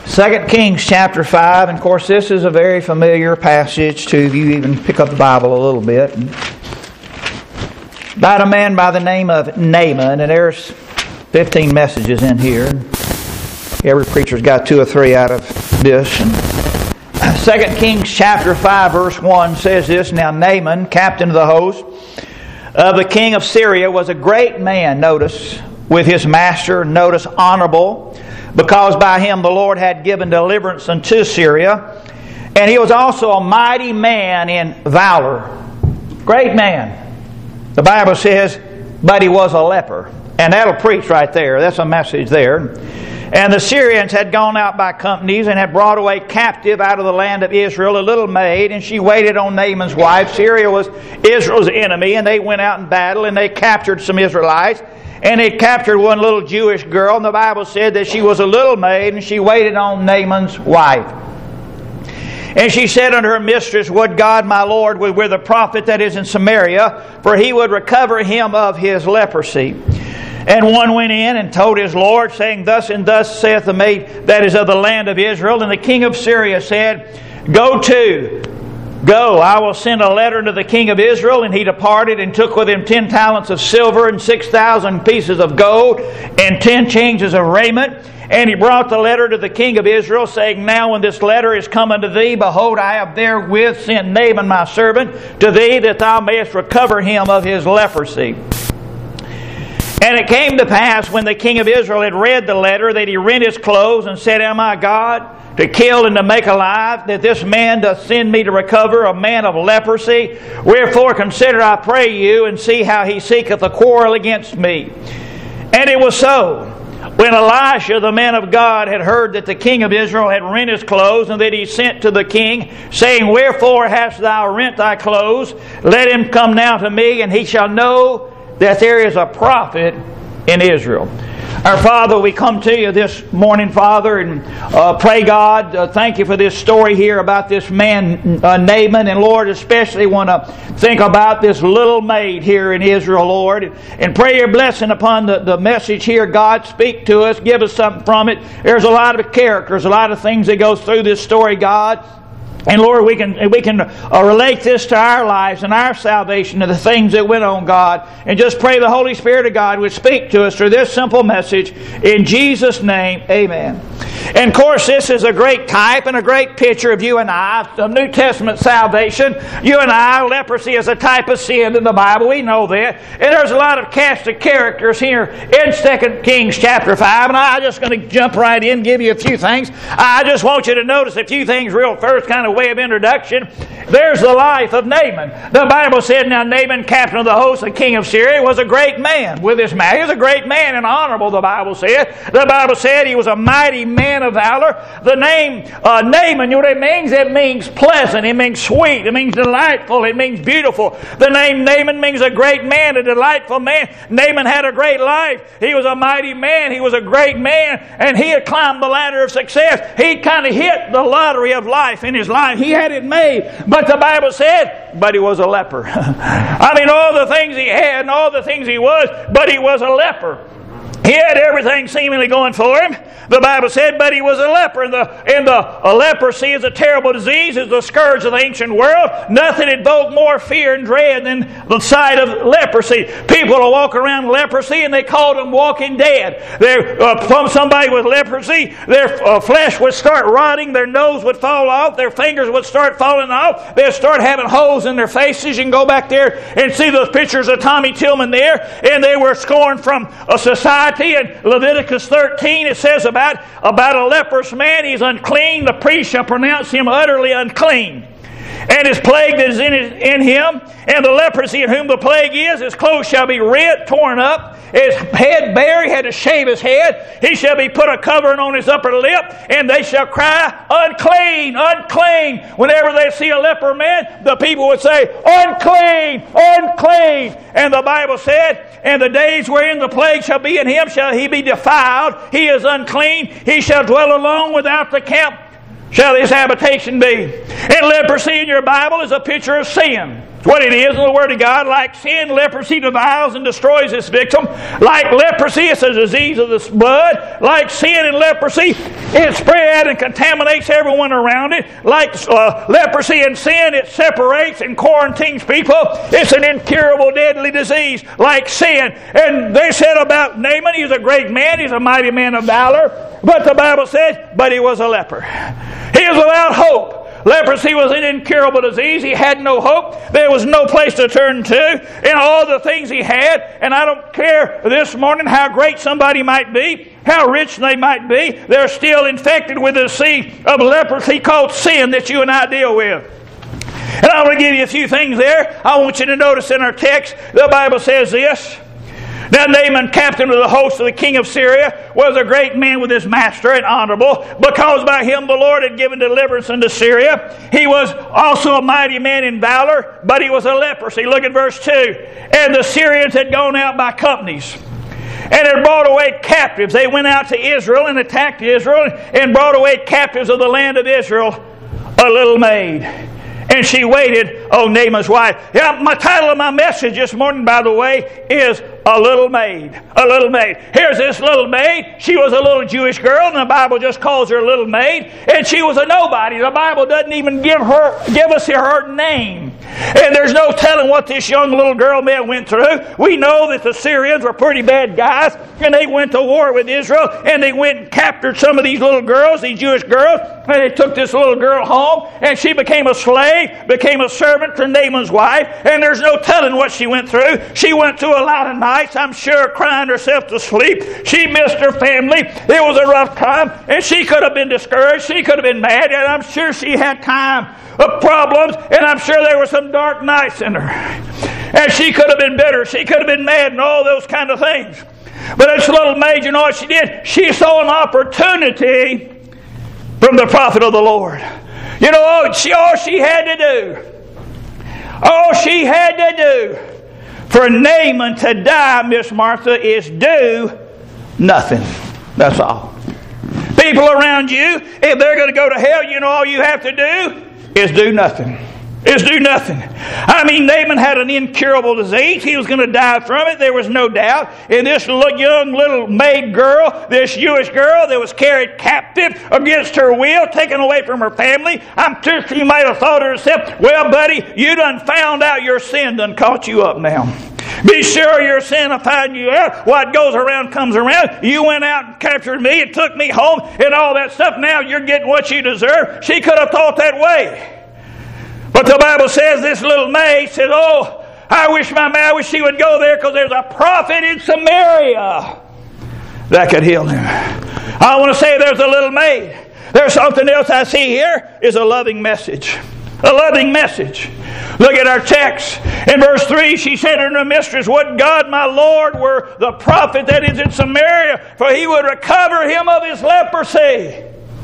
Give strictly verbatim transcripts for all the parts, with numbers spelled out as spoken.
Second Kings chapter five, and of course this is a very familiar passage to if you even pick up the Bible a little bit. About a man by the name of Naaman, and there's fifteen messages in here. Every preacher's got two or three out of this. And Second Kings chapter five verse one says this, Now Naaman, captain of the host of the king of Syria, was a great man, notice, with his master, notice, honorable, because by him the Lord had given deliverance unto Syria. And he was also a mighty man in valor. Great man. The Bible says, but he was a leper. And that'll preach right there. That's a message there. And the Syrians had gone out by companies and had brought away captive out of the land of Israel a little maid, and she waited on Naaman's wife. Syria was Israel's enemy, and they went out in battle, and they captured some Israelites. And they captured one little Jewish girl, and the Bible said that she was a little maid, and she waited on Naaman's wife. And she said unto her mistress, Would God my Lord was with a prophet that is in Samaria, for he would recover him of his leprosy. And one went in and told his Lord, saying, Thus and thus saith the maid that is of the land of Israel. And the king of Syria said, Go to, Go, I will send a letter to the king of Israel. And he departed and took with him ten talents of silver and six thousand pieces of gold and ten changes of raiment. And he brought the letter to the king of Israel, saying, Now when this letter is come unto thee, behold, I have therewith sent Naaman my servant to thee, that thou mayest recover him of his leprosy. And it came to pass, when the king of Israel had read the letter, that he rent his clothes and said, Am I God, to kill and to make alive, that this man doth send me to recover a man of leprosy? Wherefore consider, I pray you, and see how he seeketh a quarrel against me. And it was so, when Elisha, the man of God, had heard that the king of Israel had rent his clothes, and that he sent to the king, saying, Wherefore hast thou rent thy clothes? Let him come now to me, and he shall know that there is a prophet in Israel. Our Father, we come to you this morning, Father, and uh, pray, God, uh, thank you for this story here about this man, uh, Naaman. And Lord, especially want to think about this little maid here in Israel, Lord. And pray your blessing upon the, the message here. God, speak to us. Give us something from it. There's a lot of characters, a lot of things that goes through this story, God. And Lord, we can we can uh, relate this to our lives and our salvation, to the things that went on, God. And just pray the Holy Spirit of God would speak to us through this simple message. In Jesus' name, amen. And of course, this is a great type and a great picture of you and I, the New Testament salvation. You and I, leprosy is a type of sin in the Bible. We know that. And there's a lot of cast of characters here in Second Kings chapter five. And I'm just going to jump right in and give you a few things. I just want you to notice a few things real first, kind of way of introduction. There's the life of Naaman. The Bible said, Now Naaman, captain of the host, the king of Syria, was a great man with his man. He was a great man and honorable, the Bible said. The Bible said he was a mighty man of valor. The name uh, Naaman, you know what it means? It means pleasant. It means sweet. It means delightful. It means beautiful. The name Naaman means a great man, a delightful man. Naaman had a great life. He was a mighty man. He was a great man. And he had climbed the ladder of success. He kind of hit the lottery of life in his life. He had it made. But the Bible said, but he was a leper. I mean, all the things he had and all the things he was, but he was a leper. He had everything seemingly going for him. The Bible said, but he was a leper. And the, and the a leprosy is a terrible disease. It's the scourge of the ancient world. Nothing invoked more fear and dread than the sight of leprosy. People will walk around with leprosy and they called them walking dead. They're, uh, from somebody with leprosy, their uh, flesh would start rotting. Their nose would fall off. Their fingers would start falling off. They'd start having holes in their faces. You can go back there and see those pictures of Tommy Tillman there. And they were scorned from a society. In Leviticus thirteen, it says about, about a leprous man, he's unclean. The priest shall pronounce him utterly unclean. And his plague that is in, his, in him, and the leprosy in whom the plague is, his clothes shall be rent, torn up, his head bare, he had to shave his head. He shall be put a covering on his upper lip, and they shall cry, unclean, unclean. Whenever they see a leper man, the people would say, unclean, unclean. And the Bible said, and the days wherein the plague shall be in him, shall he be defiled. He is unclean. He shall dwell alone without the camp shall his habitation be. And leprosy in your Bible is a picture of sin. It's what it is in the Word of God. Like sin, leprosy devours and destroys its victim. Like leprosy, it's a disease of the blood. Like sin and leprosy, it spreads and contaminates everyone around it. Like uh, leprosy and sin, it separates and quarantines people. It's an incurable, deadly disease, like sin. And they said about Naaman, he's a great man, he's a mighty man of valor. But the Bible says, but he was a leper. He was without hope. Leprosy was an incurable disease. He had no hope. There was no place to turn to in all the things he had. And I don't care this morning how great somebody might be, how rich they might be, they're still infected with the disease of leprosy called sin that you and I deal with. And I want to give you a few things there. I want you to notice in our text, the Bible says this. Now Naaman, captain of the host of the king of Syria, was a great man with his master and honorable, because by him the Lord had given deliverance unto Syria. He was also a mighty man in valor, but he was a leprosy. Look at verse two. And the Syrians had gone out by companies and had brought away captives. They went out to Israel and attacked Israel and brought away captives of the land of Israel, a little maid. And she waited on Naaman's wife. Yeah, my title of my message this morning, by the way, is A Little Maid. A Little Maid. Here's this little maid. She was a little Jewish girl, and the Bible just calls her a little maid. And she was a nobody. The Bible doesn't even give her, give us her name. And there's no telling what this young little girl may have went through. We know that the Syrians were pretty bad guys, and they went to war with Israel, and they went and captured some of these little girls, these Jewish girls, and they took this little girl home, and she became a slave, became a servant to Naaman's wife, and there's no telling what she went through. She went through a lot of nights, I'm sure, crying herself to sleep. She missed her family. It was a rough time, and she could have been discouraged. She could have been mad, and I'm sure she had time of problems, and I'm sure there were some dark nights in her. And she could have been bitter. She could have been mad and all those kind of things. But this little maid, you know what she did? She saw an opportunity from the prophet of the Lord. You know, all she, all she had to do, all she had to do for Naaman to die, Miss Martha, is do nothing. That's all. People around you, if they're going to go to hell, you know, all you have to do is do nothing. Is do nothing. I mean, Naaman had an incurable disease. He was going to die from it. There was no doubt. And this young little maid girl, this Jewish girl that was carried captive against her will, taken away from her family, I'm sure she might have thought to herself, well, buddy, you done found out your sin done caught you up now. Be sure your sin will find you out. What goes around comes around. You went out and captured me and took me home and all that stuff. Now you're getting what you deserve. She could have thought that way. But the Bible says this little maid said, oh, I wish my man, I wish she would go there because there's a prophet in Samaria that could heal him. I want to say there's a little maid. There's something else I see here is a loving message. A loving message. Look at our text. In verse three, she said unto her mistress, would God my Lord were the prophet that is in Samaria, for he would recover him of his leprosy.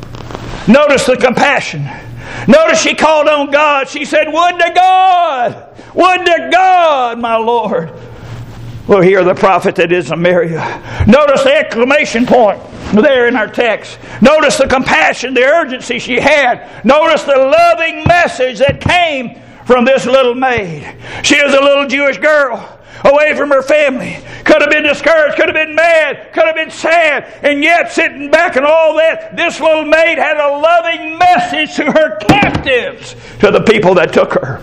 Notice the compassion. Notice she called on God. She said, would to God, would to God, my Lord, will hear the prophet that is in Samaria. Notice the exclamation point there in our text. Notice the compassion, the urgency she had. Notice the loving message that came from this little maid. She is a little Jewish girl, away from her family. Could have been discouraged, could have been mad, could have been sad. And yet, sitting back and all that, this little maid had a loving message to her captives, to the people that took her.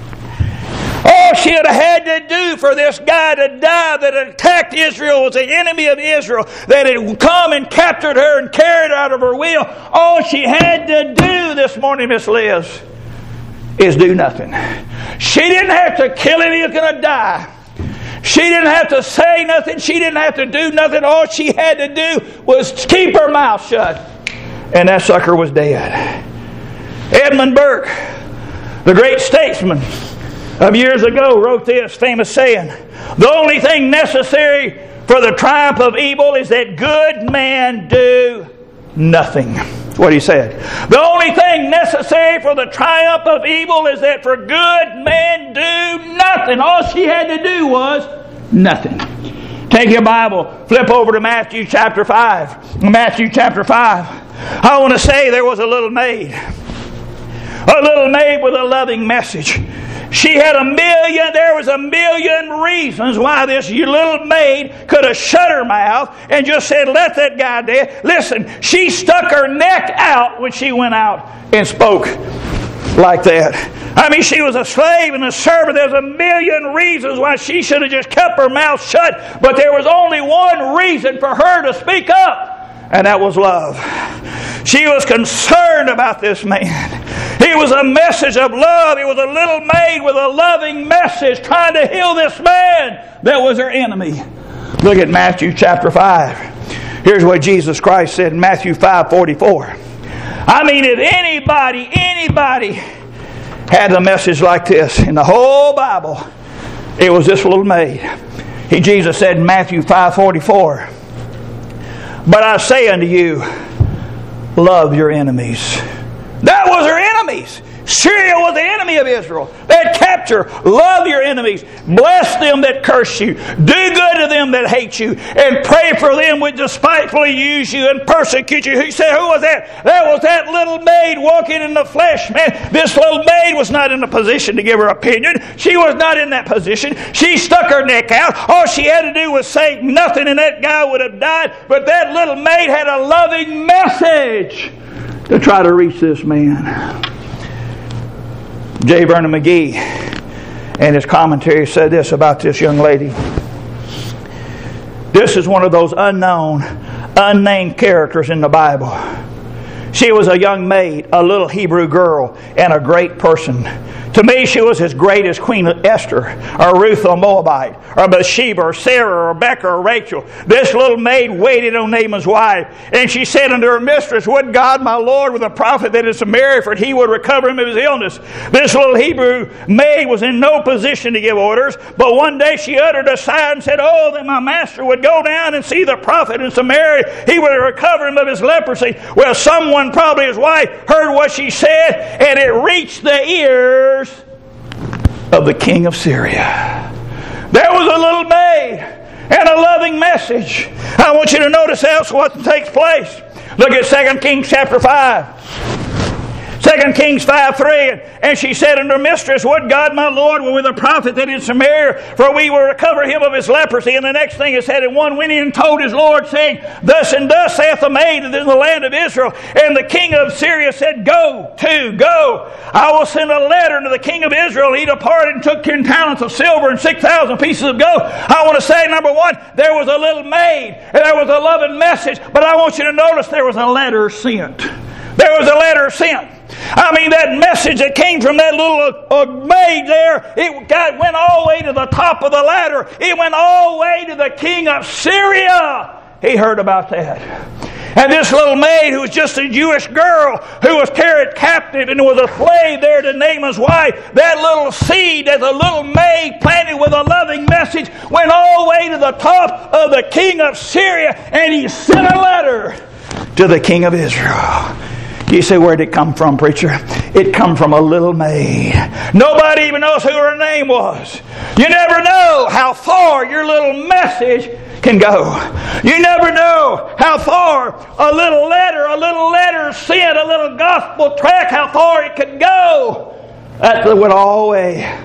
All she had had to do for this guy to die that had attacked Israel, was the enemy of Israel, that had come and captured her and carried her out of her will. All she had to do this morning, Miss Liz, is do nothing. She didn't have to kill him, he was going to die. She didn't have to say nothing. She didn't have to do nothing. All she had to do was keep her mouth shut. And that sucker was dead. Edmund Burke, the great statesman of years ago, wrote this famous saying, the only thing necessary for the triumph of evil is that good men do nothing. That's what he said. The only thing necessary for the triumph of evil is that for good men do nothing. All she had to do was nothing. Take your Bible, flip over to Matthew chapter five. Matthew chapter five. I want to say there was a little maid. A little maid with a loving message. She had a million, there was a million reasons why this little maid could have shut her mouth and just said, let that guy dead. Listen, she stuck her neck out when she went out and spoke like that. I mean, she was a slave and a servant. There's a million reasons why she should have just kept her mouth shut. But there was only one reason for her to speak up, and that was love. She was concerned about this man. It was a message of love. It was a little maid with a loving message trying to heal this man that was her enemy. Look at Matthew chapter five. Here's what Jesus Christ said in Matthew five forty-four. I mean, if anybody, anybody had a message like this in the whole Bible, it was this little maid. He, Jesus said in Matthew five forty-four, but I say unto you, love your enemies. That was her enemies. Syria was the enemy of Israel. They had captured. Love your enemies. Bless them that curse you. Do good to them that hate you. And pray for them which despitefully use you and persecute you. He said, who was that? That was that little maid walking in the flesh, man. This little maid was not in a position to give her opinion. She was not in that position. She stuck her neck out. All she had to do was say nothing and that guy would have died. But that little maid had a loving message to try to reach this man. J. Vernon McGee and his commentary said this about this young lady. This is one of those unknown, unnamed characters in the Bible. She was a young maid, a little Hebrew girl, and a great person. To me, she was as great as Queen Esther, or Ruth the Moabite, or Bathsheba, or Sarah, or Rebecca, or Rachel. This little maid waited on Naaman's wife, and she said unto her mistress, would God, my Lord, with a prophet that is Samaria, for he would recover him of his illness. This little Hebrew maid was in no position to give orders, but one day she uttered a sigh and said, oh, that my master would go down and see the prophet in Samaria. He would recover him of his leprosy. Well, someone, probably his wife, heard what she said, and it reached the ears of the king of Syria. There was a little maid and a loving message. I want you to notice else what takes place. Look at Second Kings chapter five. Second Kings five three. And she said unto her mistress, would God my Lord were with a prophet that in Samaria, for we will recover him of his leprosy. And the next thing it said, and one went in and told his Lord, saying, thus and thus saith the maid in the land of Israel. And the king of Syria said, go to, go. I will send a letter to the king of Israel. He departed and took ten talents of silver and six thousand pieces of gold. I want to say, number one, there was a little maid, and there was a loving message. But I want you to notice there was a letter sent. There was a letter sent. I mean, that message that came from that little uh, maid there, it got, went all the way to the top of the ladder. It went all the way to the king of Syria. He heard about that. And this little maid, who was just a Jewish girl, who was carried captive and was a slave there to Naaman's wife, that little seed that the little maid planted with a loving message went all the way to the top of the king of Syria, and he sent a letter to the king of Israel. You say, where did it come from, preacher? It come from a little maid. Nobody even knows who her name was. You never know how far your little message can go. You never know how far a little letter, a little letter sent, a little gospel tract, how far it could go. That went all the way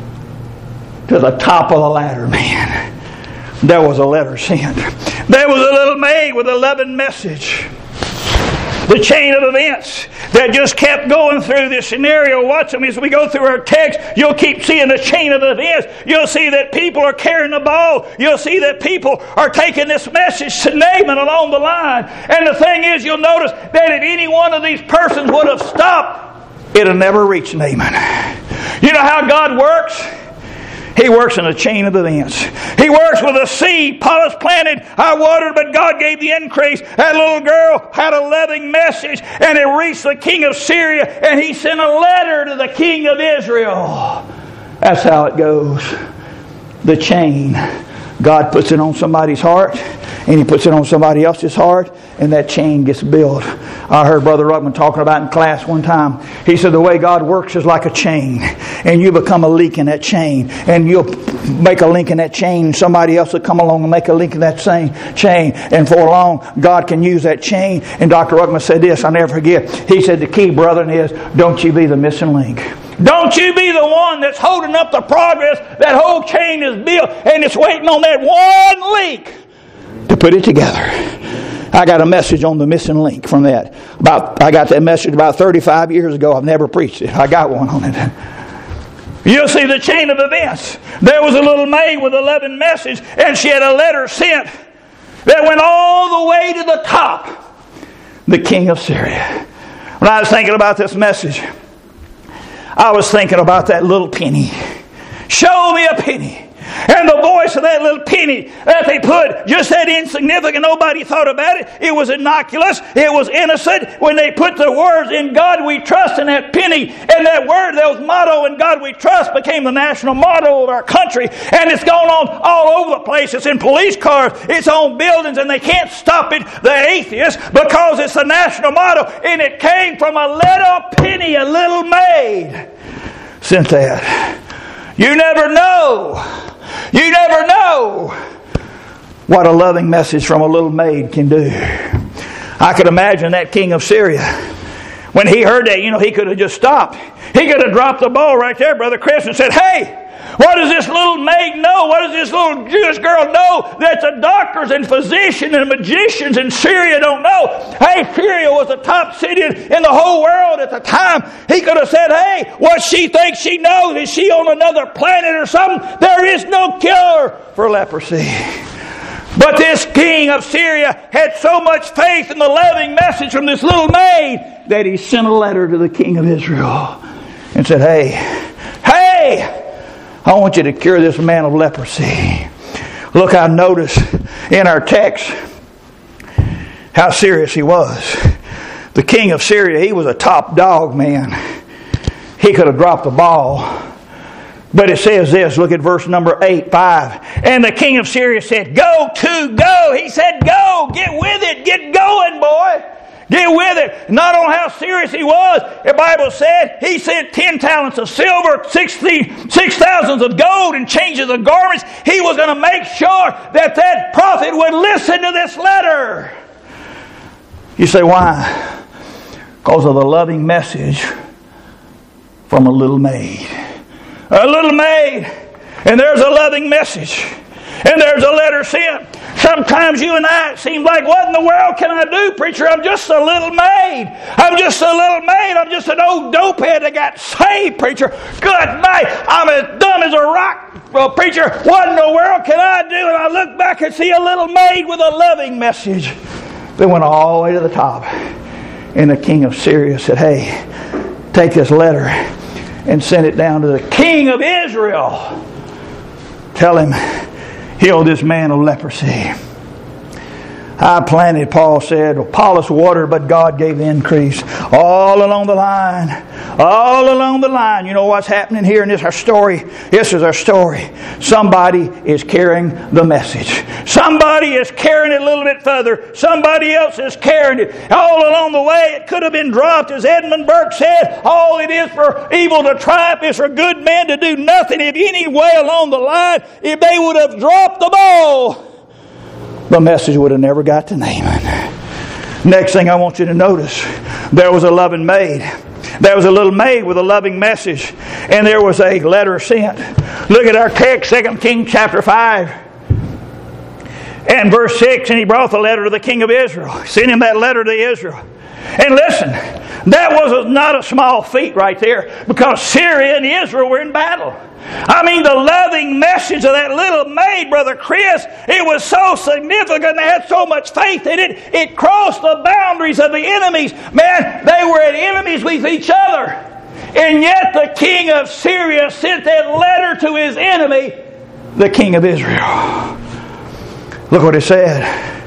to the top of the ladder, man. There was a letter sent. There was a little maid with a loving message. The chain of events that just kept going through this scenario. Watch them as we go through our text. You'll keep seeing the chain of events. You'll see that people are carrying the ball. You'll see that people are taking this message to Naaman along the line. And the thing is, you'll notice that if any one of these persons would have stopped, it would never reach Naaman. You know how God works? He works in a chain of events. He works with a seed. Apollos planted, I watered, but God gave the increase. That little girl had a loving message, and it reached the king of Syria, and he sent a letter to the king of Israel. That's how it goes. The chain. God puts it on somebody's heart. and he puts it on somebody else's heart, and that chain gets built. I heard Brother Ruckman talking about in class one time. He said the way God works is like a chain, and you become a link in that chain, and you'll make a link in that chain. Somebody else will come along and make a link in that same chain, and for long God can use that chain. And Doctor Ruckman said this, I'll never forget. He said the key, brethren, is don't you be the missing link. Don't you be the one that's holding up the progress. That whole chain is built, and it's waiting on that one link to put it together. I got a message on the missing link from that. About I got that message about thirty-five years ago. I've never preached it. I got one on it. You'll see the chain of events. There was a little maid with eleven messages, and she had a letter sent that went all the way to the top. The king of Syria. When I was thinking about this message, I was thinking about that little penny. Show me a penny. And the voice of that little penny that they put, just that insignificant, nobody thought about it. It was innocuous. It was innocent. When they put the words, in God we trust, in that penny, and that word, that was motto, in God we trust, became the national motto of our country. And it's gone on all over the place. It's in police cars. It's on buildings, and they can't stop it, the atheists, because it's the national motto. And it came from a little penny, a little maid sent that. You never know. You never know what a loving message from a little maid can do. I could imagine that king of Syria. When he heard that, you know, he could have just stopped. He could have dropped the ball right there, Brother Chris, and said, hey, what does this little maid know? What does this little Jewish girl know that the doctors and physicians and magicians in Syria don't know? Hey, Syria was the top city in the whole world at the time. He could have said, hey, what she thinks she knows, is she on another planet or something? There is no cure for leprosy. But this king of Syria had so much faith in the loving message from this little maid that he sent a letter to the king of Israel and said, hey, hey, I want you to cure this man of leprosy. Look, I notice in our text how serious he was. The king of Syria, he was a top dog, man. He could have dropped the ball. But it says this, look at verse number eight, five. And the king of Syria said, go to, go. He said, go, get with it, get going, boy. Get with it. Not on how serious he was. The Bible said he sent ten talents of silver, sixty, six thousands of gold, and changes of garments. He was going to make sure that that prophet would listen to this letter. You say, why? Because of the loving message from a little maid. A little maid. And there's a loving message. And there's a letter sent. Sometimes you and I, it seems like, what in the world can I do, preacher? I'm just a little maid. I'm just a little maid. I'm just an old dopehead that got saved, preacher. Good night. I'm as dumb as a rock. Well, preacher, what in the world can I do? And I look back and see a little maid with a loving message that went all the way to the top. And the king of Syria said, hey, take this letter and send it down to the king of Israel. Tell him, heal this man of leprosy. I planted, Paul said. Apollos watered, but God gave the increase. All along the line. All along the line. You know what's happening here in this our story? This is our story. Somebody is carrying the message. Somebody is carrying it a little bit further. Somebody else is carrying it. All along the way, it could have been dropped. As Edmund Burke said, all it is for evil to triumph is for good men to do nothing. If any way along the line, if they would have dropped the ball, the message would have never got to Naaman. Next thing I want you to notice, there was a loving maid. There was a little maid with a loving message. And there was a letter sent. Look at our text, Second Kings chapter five. And verse six, and he brought the letter to the king of Israel. Sent him that letter to Israel. And listen, that was not a small feat right there, because Syria and Israel were in battle. I mean, the loving message of that little maid, Brother Chris, it was so significant. They had so much faith in it. It crossed the boundaries of the enemies. Man, they were at enemies with each other. And yet the king of Syria sent that letter to his enemy, the king of Israel. Look what it said.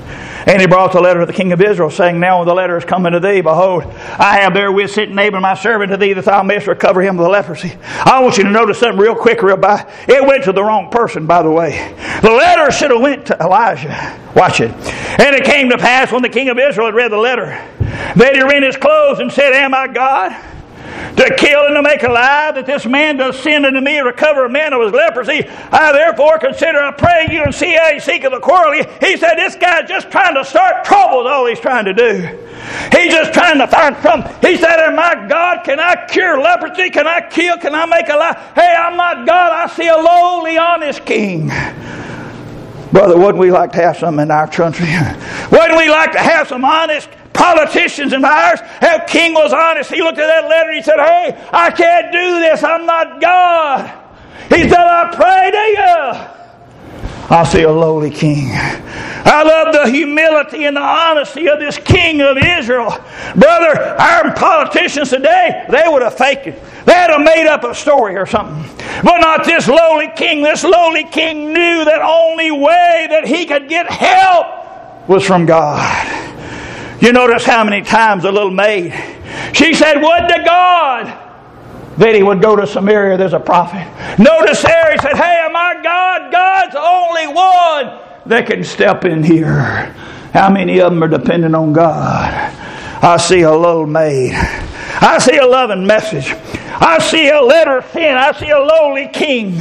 And he brought the letter to the king of Israel, saying, Now when the letter is coming to thee, behold, I have therewith sent Naaman my servant to thee, that thou mayest recover him of the leprosy. I want you to notice something real quick, real by. It went to the wrong person, by the way. The letter should have went to Elijah. Watch it. And it came to pass, when the king of Israel had read the letter, that he rent his clothes and said, Am I God, to kill and to make alive, that this man does sin unto me, and recover a man of his leprosy? I therefore consider, I pray you, and see how he seeketh a quarrel. He said, this guy's just trying to start trouble is all he's trying to do. He's just trying to find trouble. He said, Am I God? Can I cure leprosy? Can I kill? Can I make alive? Hey, I'm not God. I see a lowly, honest king. Brother, wouldn't we like to have some in our country? Wouldn't we like to have some honest politicians in ours? How king was honest. He looked at that letter and he said, Hey, I can't do this. I'm not God. He said, I pray to you. I see a lowly king. I love the humility and the honesty of this king of Israel. Brother, our politicians today, they would have faked it. They'd have made up a story or something. But not this lowly king. This lowly king knew that only way that he could get help was from God. You notice how many times the little maid, she said, would to God that he would go to Samaria, there's a prophet. Notice there, he said, Hey, am I God? God's the only one that can step in here. How many of them are dependent on God? I see a little maid. I see a loving message. I see a letter of sin. I see a lowly king.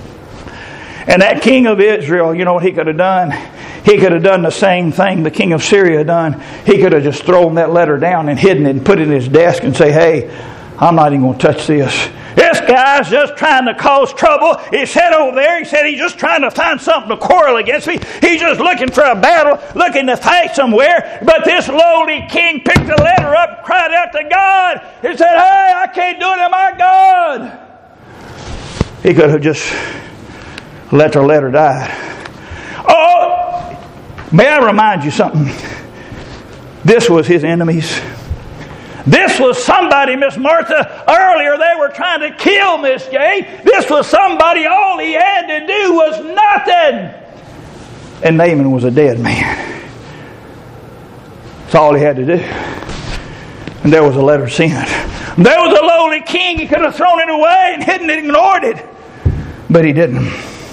And that king of Israel, you know what he could have done? He could have done the same thing the king of Syria done. He could have just thrown that letter down and hidden it and put it in his desk and say, Hey, I'm not even going to touch this. This guy's just trying to cause trouble. He said over there, he said he's just trying to find something to quarrel against me. He's just looking for a battle, looking to fight somewhere. But this lowly king picked the letter up, cried out to God. He said, Hey, I can't do it. Am I God? He could have just let the letter die. Oh, may I remind you something? This was his enemies. This was somebody, Miss Martha, earlier they were trying to kill Miss Jay. This was somebody, all he had to do was nothing. And Naaman was a dead man. That's all he had to do. And there was a letter sent. There was a lowly king. He could have thrown it away and hidden it, ignored it. But he didn't.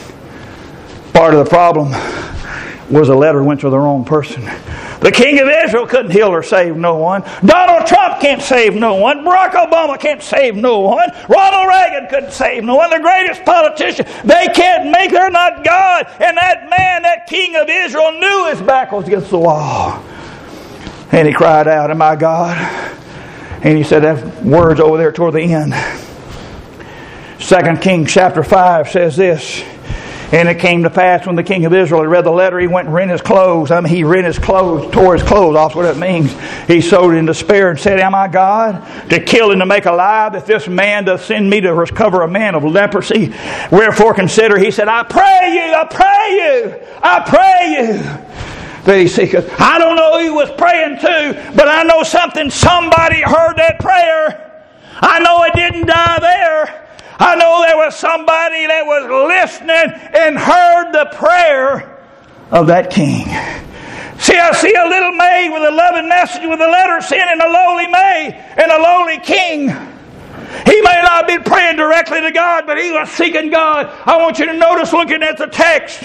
Part of the problem was the letter went to the wrong person. The king of Israel couldn't heal or save no one. Donald Trump can't save no one. Barack Obama can't save no one. Ronald Reagan couldn't save no one. The greatest politician, they can't make, they're not God. And that man, that king of Israel, knew his back was against the wall. And he cried out, Am I God? And he said that words over there toward the end. Second Kings chapter five says this. And it came to pass when the king of Israel had read the letter, he went and rent his clothes. I mean, he rent his clothes, tore his clothes off. What that means. He sowed in despair and said, Am I God, to kill and to make alive, that this man doth send me to recover a man of leprosy? Wherefore consider, he said, I pray you, I pray you, I pray you. That he seeketh. I don't know who he was praying to, but I know something. Somebody heard that prayer. I know it didn't die there. I know there was somebody that was listening and heard the prayer of that king. See, I see a little maid with a loving message with a letter sent, and a lowly maid and a lowly king. He may not have been praying directly to God, but he was seeking God. I want you to notice, looking at the text.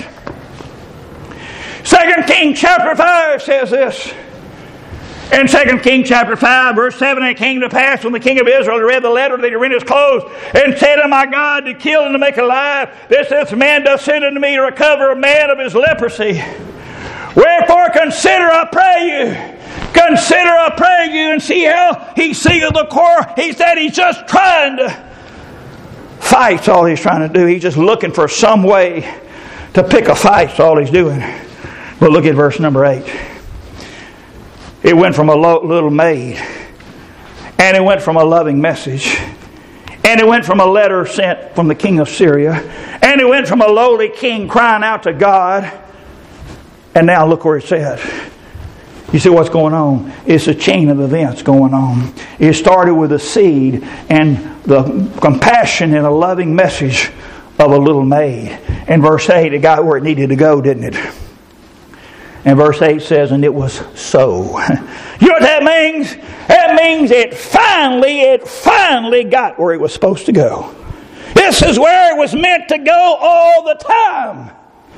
Second Kings chapter five says this. In Second Kings chapter five, verse seven, it came to pass when the king of Israel read the letter that he rent his clothes and said, Am I God, to kill and to make alive? This this man doth send unto me to recover a man of his leprosy. Wherefore consider, I pray you. Consider, I pray you, and see how he seeketh the quarrel. He said he's just trying to fight. That's all he's trying to do. He's just looking for some way to pick a fight. That's all he's doing. But look at verse number eight. It went from a lo- little maid, and it went from a loving message, and it went from a letter sent from the king of Syria, and it went from a lowly king crying out to God, and now look where it's at. You see what's going on? It's a chain of events going on. It started with a seed and the compassion and a loving message of a little maid. In verse eight, it got where it needed to go, didn't it? And verse eight says, and it was so. You know what that means? That means it finally, it finally got where it was supposed to go. This is where it was meant to go all the time.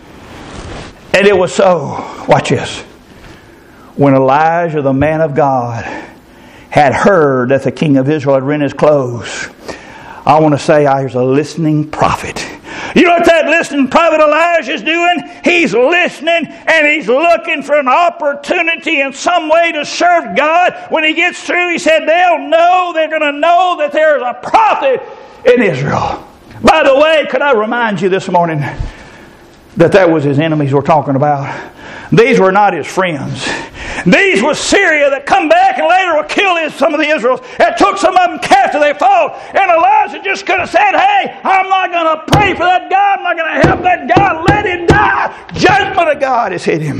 And it was so. Watch this. When Elijah, the man of God, had heard that the king of Israel had rent his clothes, I want to say, here's a listening prophet. You know what that listening prophet Elijah is doing? He's listening and he's looking for an opportunity in some way to serve God. When he gets through, he said, they'll know, they're going to know that there's a prophet in Israel. By the way, could I remind you this morning that that was his enemies we're talking about? These were not his friends. These were Syria that come back and later will kill his, some of the Israelites. It took some of them captive. They fought. And Elijah just could have said, hey, I'm not going to pray for that God. I'm not going to help that God. Let him die. Judgment of God has hit him.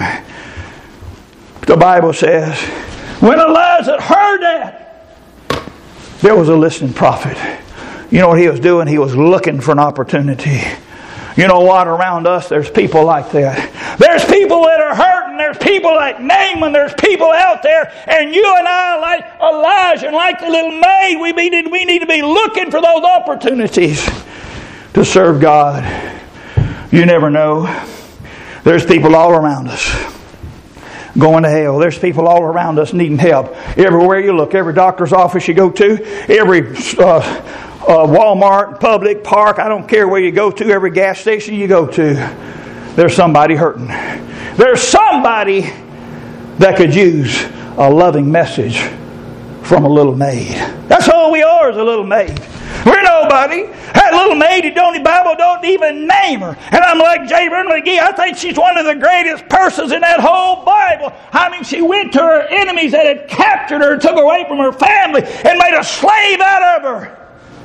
The Bible says, when Elijah heard that, there was a listening prophet. You know what he was doing? He was looking for an opportunity. You know what? Around us, there's people like that. There's people that are hurting. There's people like Naaman. There's people out there. And you and I, like Elijah and like the little maid, we need, we need to be looking for those opportunities to serve God. You never know. There's people all around us going to hell. There's people all around us needing help. Everywhere you look, every doctor's office you go to, every uh, Uh, Walmart, public, park, I don't care where you go to, every gas station you go to, there's somebody hurting. There's somebody that could use a loving message from a little maid. That's all we are, is a little maid. We're nobody. That little maid, who don't, the Bible don't even name her. And I'm like J. Vernon McGee, I think she's one of the greatest persons in that whole Bible. I mean, she went to her enemies that had captured her, took her away from her family, and made a slave out of her.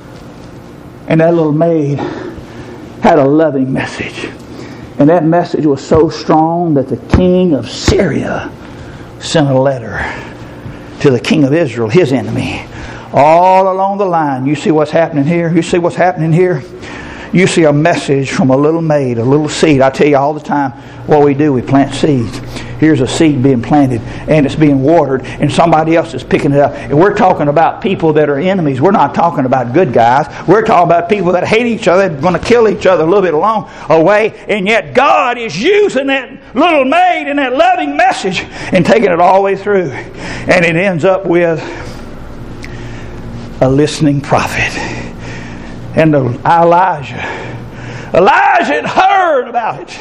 And that little maid had a loving message. And that message was so strong that the king of Syria sent a letter to the king of Israel, his enemy. All along the line, you see what's happening here? You see what's happening here? You see a message from a little maid, a little seed. I tell you all the time, what we do, we plant seeds. Here's a seed being planted, and it's being watered, and somebody else is picking it up. And we're talking about people that are enemies. We're not talking about good guys. We're talking about people that hate each other, going to kill each other a little bit along away. And yet God is using that little maid and that loving message and taking it all the way through. And it ends up with a listening prophet. And Elijah. Elijah had heard about it.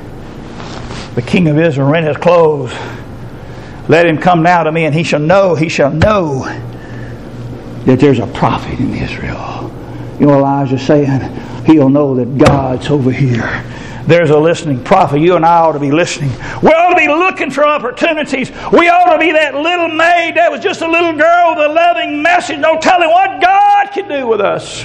The king of Israel rent his clothes. Let him come now to me, and he shall know, he shall know that there's a prophet in Israel. You know, Elijah's saying, he'll know that God's over here. There's a listening prophet. You and I ought to be listening. We ought to be looking for opportunities. We ought to be that little maid that was just a little girl with a loving message, no telling what God can do with us.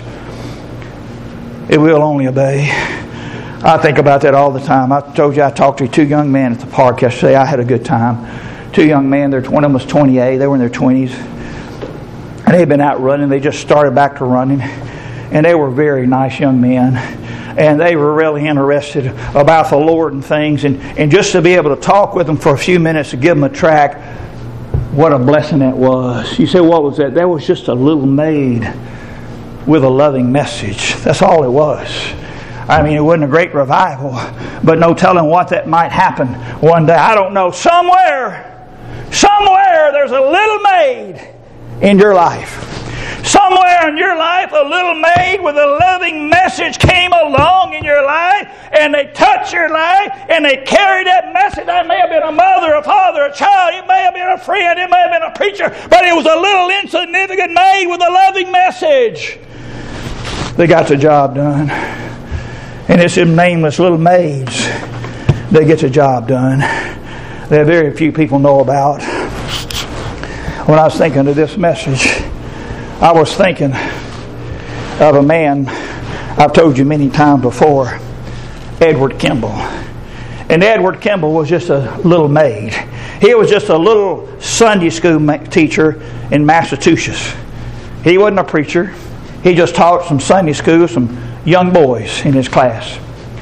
It will only obey. I think about that all the time. I told you I talked to two young men at the park yesterday. I had a good time. Two young men. One of them was twenty-eight. They were in their twenties. And they had been out running. They just started back to running. And they were very nice young men. And they were really interested about the Lord and things. And, and just to be able to talk with them for a few minutes to give them a track, what a blessing that was. You say, what was that? That was just a little maid with a loving message. That's all it was. I mean, it wasn't a great revival, but no telling what that might happen one day. I don't know. Somewhere, somewhere there's a little maid in your life. Somewhere in your life, a little maid with a loving message came along in your life, and they touched your life, and they carried that message. That may have been a mother, a father, a child. It may have been a friend. It may have been a preacher. But it was a little insignificant maid with a loving message. They got the job done. And it's them nameless little maids that get the job done. That very few people know about. When I was thinking of this message, I was thinking of a man I've told you many times before, Edward Kimball. And Edward Kimball was just a little maid. He was just a little Sunday school teacher in Massachusetts. He wasn't a preacher. He just taught some Sunday school, some young boys in his class.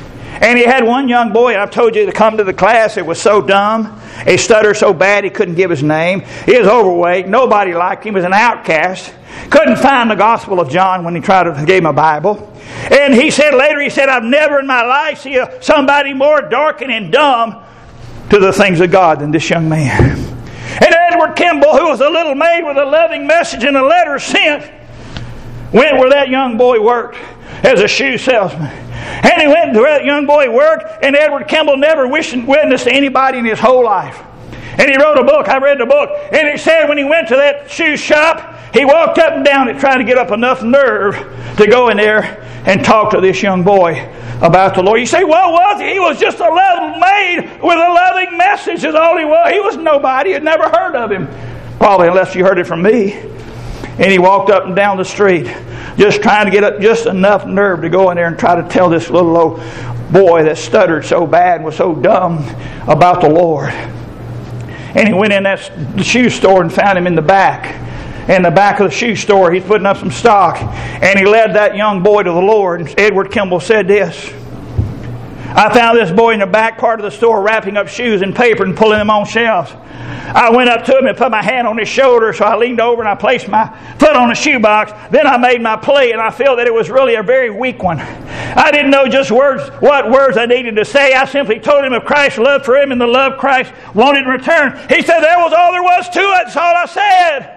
And he had one young boy, and I've told you to come to the class. It was so dumb. He stuttered so bad he couldn't give his name. He was overweight. Nobody liked him. He was an outcast. Couldn't find the Gospel of John when he tried to give him a Bible. And he said later, he said, I've never in my life seen somebody more darkened and dumb to the things of God than this young man. And Edward Kimball, who was a little maid with a loving message and a letter sent, went where that young boy worked as a shoe salesman. And he went where that young boy worked, and Edward Kimball never witnessed to anybody in his whole life. And he wrote a book. I read the book. And it said when he went to that shoe shop, he walked up and down it trying to get up enough nerve to go in there and talk to this young boy about the Lord. You say, what was he? He was just a little maid with a loving message is all he was. He was nobody. You'd never heard of him. Probably unless you heard it from me. And he walked up and down the street just trying to get up just enough nerve to go in there and try to tell this little old boy that stuttered so bad and was so dumb about the Lord. And he went in that shoe store and found him in the back. In the back of the shoe store, he's putting up some stock. And he led that young boy to the Lord. And Edward Kimball said this, I found this boy in the back part of the store wrapping up shoes in paper and pulling them on shelves. I went up to him and put my hand on his shoulder, so I leaned over and I placed my foot on the shoebox. Then I made my plea, and I feel that it was really a very weak one. I didn't know just words, what words I needed to say. I simply told him of Christ's love for him and the love Christ wanted in return. He said that was all there was to it. That's all I said.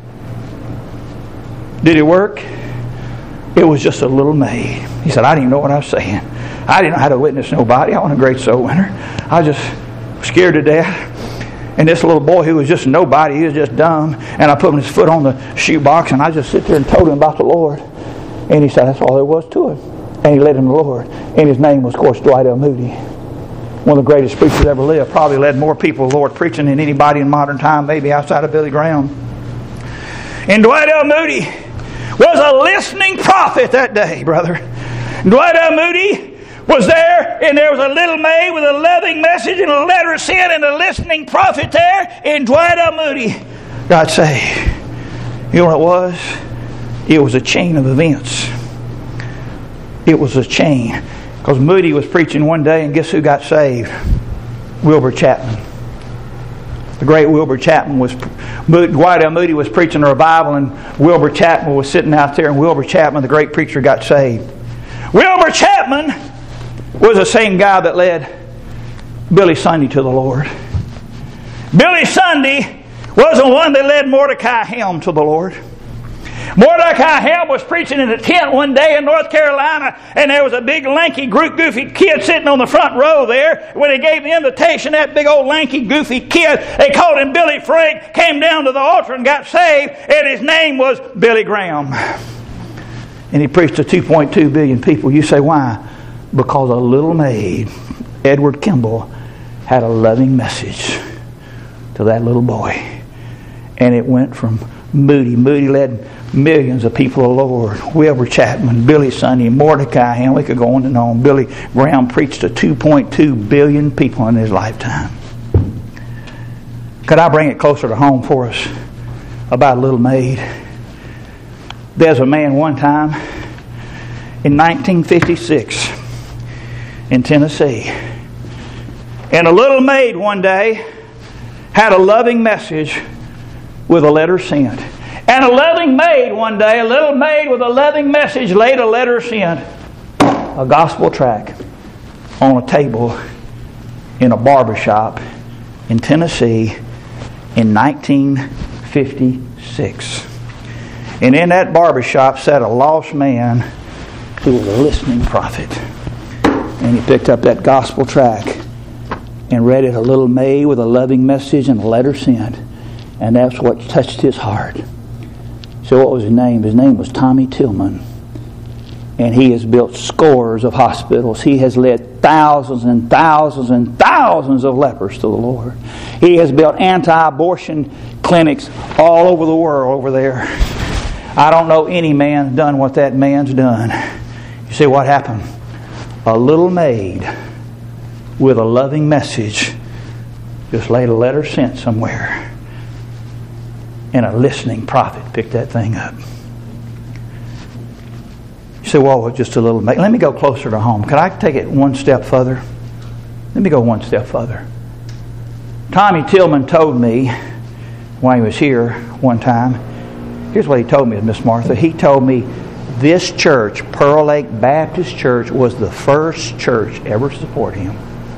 Did it work? It was just a little maid. He said, I didn't even know what I was saying. I didn't know how to witness nobody. I wasn't a great soul winner. I was just scared to death. And this little boy who was just nobody, he was just dumb. And I put his foot on the shoebox and I just sit there and told him about the Lord. And he said, that's all there was to it. And he led him to the Lord. And his name was, of course, Dwight L. Moody. One of the greatest preachers ever lived. Probably led more people to the Lord preaching than anybody in modern time, maybe outside of Billy Graham. And Dwight L. Moody was a listening prophet that day, brother. Dwight L. Moody was there, and there was a little maid with a loving message and a letter sent and a listening prophet there, and Dwight L. Moody got saved. You know what it was? It was a chain of events. It was a chain. Because Moody was preaching one day, and guess who got saved? Wilbur Chapman. The great Wilbur Chapman was, Dwight L. Moody was preaching a revival, and Wilbur Chapman was sitting out there, and Wilbur Chapman, the great preacher, got saved. Wilbur Chapman was the same guy that led Billy Sunday to the Lord. Billy Sunday was the one that led Mordecai Helm to the Lord. Mordecai Helm was preaching in a tent one day in North Carolina, and there was a big, lanky, goofy kid sitting on the front row there. When he gave the invitation, that big old lanky, goofy kid, they called him Billy Frank, came down to the altar and got saved, and his name was Billy Graham. And he preached to two point two billion people. You say, why? Because a little maid, Edward Kimball, had a loving message to that little boy. And it went from Moody. Moody led millions of people to the Lord. Wilbur Chapman, Billy Sunday, Mordecai Helm. We could go on and on. Billy Graham preached to two point two billion people in his lifetime. Could I bring it closer to home for us about a little maid? There's a man one time in nineteen fifty-six in Tennessee. And a little maid one day had a loving message with a letter sent. And a loving maid one day, a little maid with a loving message laid a letter sent, a gospel tract on a table in a barber shop in Tennessee in nineteen fifty-six. And in that barber shop sat a lost man who was a listening prophet. And he picked up that gospel tract and read it, a little maid with a loving message and a letter sent. And that's what touched his heart. So what was his name? His name was Tommy Tillman. And he has built scores of hospitals. He has led thousands and thousands and thousands of lepers to the Lord. He has built anti-abortion clinics all over the world over there. I don't know any man done what that man's done. You see what happened? A little maid with a loving message just laid a letter sent somewhere. And a listening prophet picked that thing up. You say, well, just a little. Let me go closer to home. Can I take it one step further? Let me go one step further. Tommy Tillman told me when he was here one time, here's what he told me, Miss Martha. He told me this church, Pearl Lake Baptist Church, was the first church ever to support him.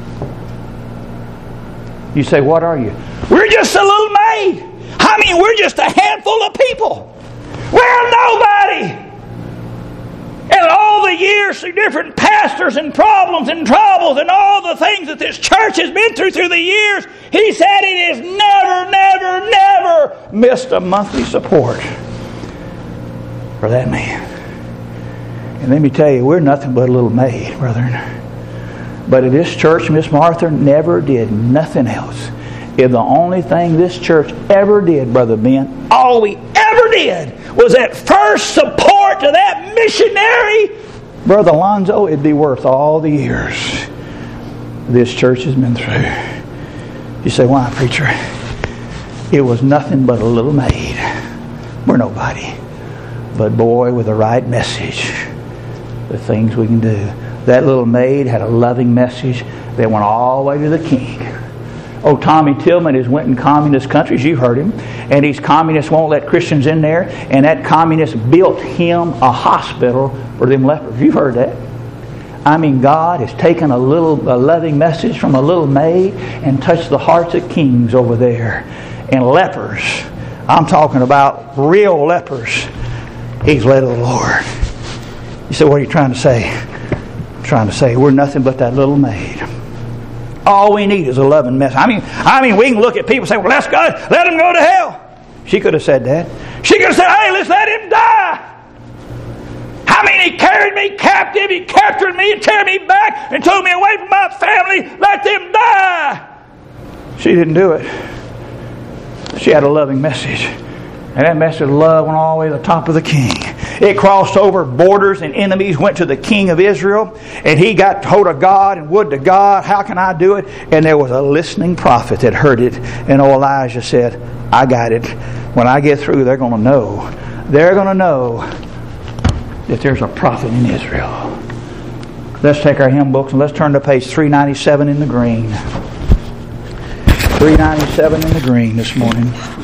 You say, what are you? We're just a little maid. I mean, we're just a handful of people. We're nobody. And all the years through different pastors and problems and troubles and all the things that this church has been through through the years, he said it has never, never, never missed a monthly support for that man. And let me tell you, we're nothing but a little maid, brethren. But at this church, Miss Martha never did nothing else. If the only thing this church ever did, Brother Ben, all we ever did was that first support to that missionary, Brother Alonzo, it'd be worth all the years this church has been through. You say, why, preacher? It was nothing but a little maid. We're nobody. But boy, with the right message, the things we can do. That little maid had a loving message that went all the way to the king. Oh, Tommy Tillman has went in communist countries. You've heard him. And these communists won't let Christians in there. And that communist built him a hospital for them lepers. You've heard that. I mean, God has taken a little a loving message from a little maid and touched the hearts of kings over there. And lepers. I'm talking about real lepers. He's led to the Lord. You say, what are you trying to say? I'm trying to say we're nothing but that little maid. All we need is a loving message. I mean, I mean, we can look at people and say, well, let's go, let him go to hell. She could have said that. She could have said, hey, let's let him die. I mean, he carried me captive, he captured me and carried me back and took me away from my family. Let them die. She didn't do it. She had a loving message. And that message of love went all the way to the top of the king. It crossed over borders and enemies, went to the king of Israel, and he got hold of God and would to God, how can I do it? And there was a listening prophet that heard it, and old Elijah said, I got it. When I get through, they're going to know. They're going to know that there's a prophet in Israel. Let's take our hymn books and let's turn to page three ninety-seven in the green. three ninety-seven in the green this morning.